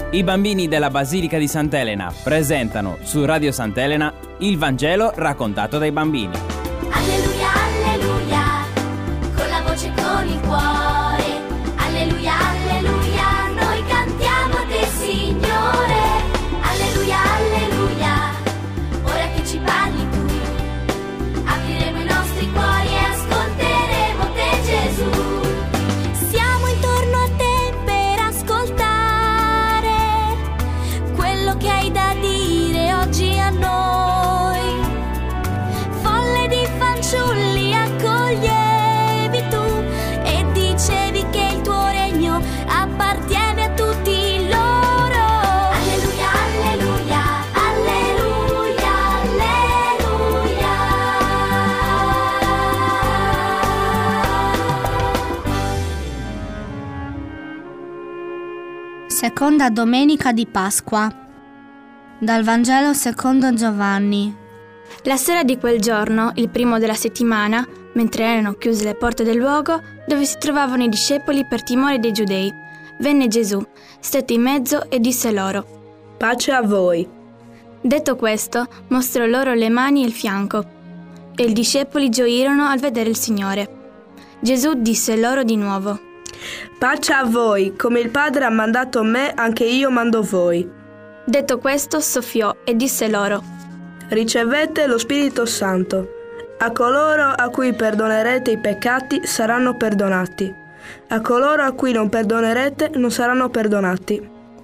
I bambini della Basilica di Sant'Elena presentano su Radio Sant'Elena il Vangelo raccontato dai bambini. Alleluia, alleluia, con la voce e con il cuore. Alleluia, alleluia, noi cantiamo a te, Signore. Alleluia, alleluia, ora che ci parli tu, apriremo i nostri cuori e ascolteremo te, Gesù. Siamo intorno a te per ascoltare quello che hai da dire oggi a noi. Folle di fanciulli accoglievi tu e dicevi che il tuo regno appartiene a tutti loro. Alleluia, alleluia, alleluia, alleluia. Seconda domenica di Pasqua. Dal Vangelo secondo Giovanni. La sera di quel giorno, il primo della settimana, mentre erano chiuse le porte del luogo dove si trovavano i discepoli per timore dei giudei, venne Gesù, stette in mezzo e disse loro: Pace a voi. Detto questo, mostrò loro le mani e il fianco, e i discepoli gioirono al vedere il Signore. Gesù disse loro di nuovo: Pace a voi, come il Padre ha mandato me, anche io mando voi. Detto questo, soffiò e disse loro: Ricevete lo Spirito Santo. A coloro a cui perdonerete i peccati saranno perdonati. A coloro a cui non perdonerete non saranno perdonati.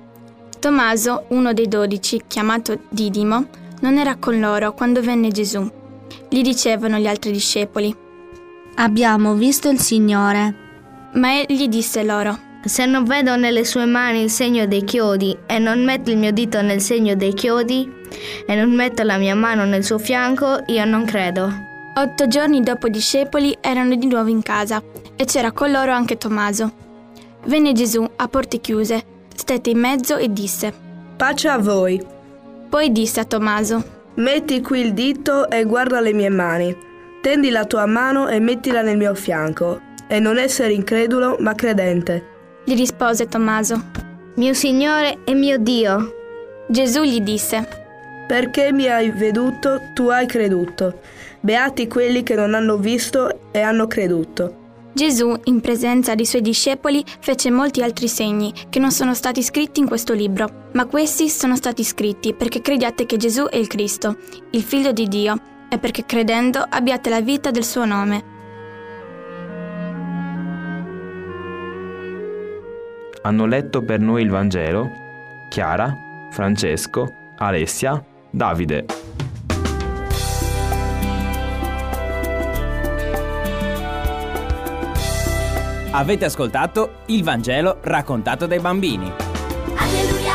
Tommaso, uno dei 12, chiamato Didimo, non era con loro quando venne Gesù. Gli dicevano gli altri discepoli: Abbiamo visto il Signore. Ma egli disse loro: Se non vedo nelle sue mani il segno dei chiodi e non metto il mio dito nel segno dei chiodi e non metto la mia mano nel suo fianco, io non credo. 8 giorni dopo i discepoli erano di nuovo in casa e c'era con loro anche Tommaso. Venne Gesù a porte chiuse, stette in mezzo e disse: Pace a voi. Poi disse a Tommaso: Metti qui il dito e guarda le mie mani. Tendi la tua mano e mettila nel mio fianco. E non essere incredulo, ma credente. Gli rispose Tommaso: Mio Signore e mio Dio. Gesù gli disse: Perché mi hai veduto, tu hai creduto. Beati quelli che non hanno visto e hanno creduto. Gesù, in presenza dei suoi discepoli, fece molti altri segni che non sono stati scritti in questo libro, ma questi sono stati scritti perché crediate che Gesù è il Cristo, il Figlio di Dio, e perché credendo abbiate la vita del suo nome. Hanno letto per noi il Vangelo Chiara, Francesco, Alessia, Davide. Avete ascoltato il Vangelo raccontato dai bambini. Alleluia,